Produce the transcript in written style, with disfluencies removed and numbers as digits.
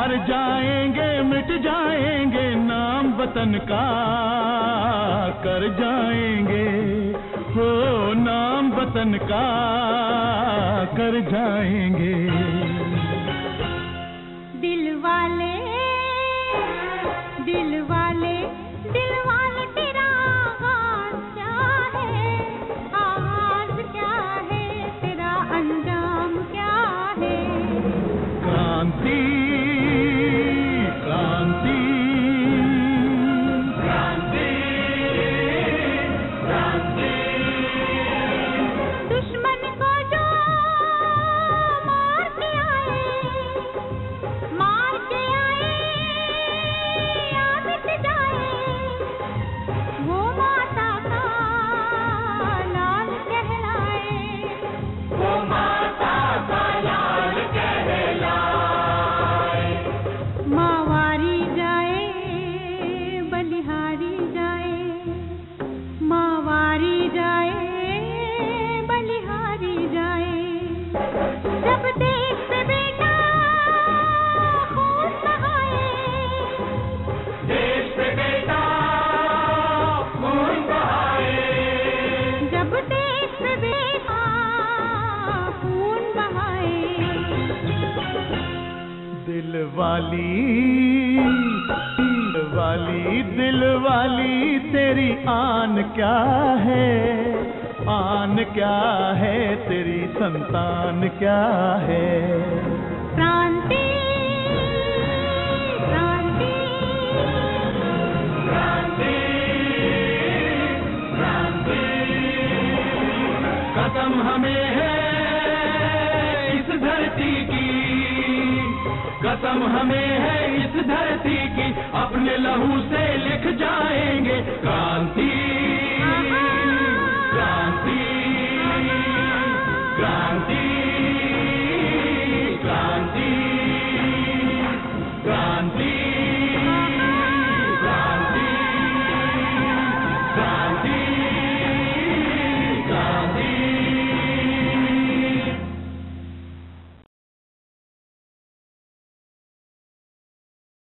मर जाएंगे मिट जाएंगे नाम वतन का कर जाएंगे, हो नाम वतन का कर जाएंगे। दिल वाले दिल वाले दिल वाले तेरा आगाज क्या है, आगाज क्या है, तेरा अंजाम क्या है। क्रांति क्रांति क्रांति क्रांति। दुश्मन को जो मार के आए या मिट जाए, वो माता का लाल कहलाए, वो माता का लाल कहलाए। मावारी जाए बलिहारी जाए, मावारी जाए बलिहारी जाए। जब देश पे बेटा खून बहाए, देश पे बेटा खून बहाए, जब देश पे बेटा खून बहाए। दिल वाली तेरी आन क्या है, आन क्या है, तेरी संतान क्या है। क्रांति क्रांति क्रांति क्रांति। कसम हमें है इस धरती की, कसम हमें है इस धरती की, अपने लहू से लिख जाएंगे।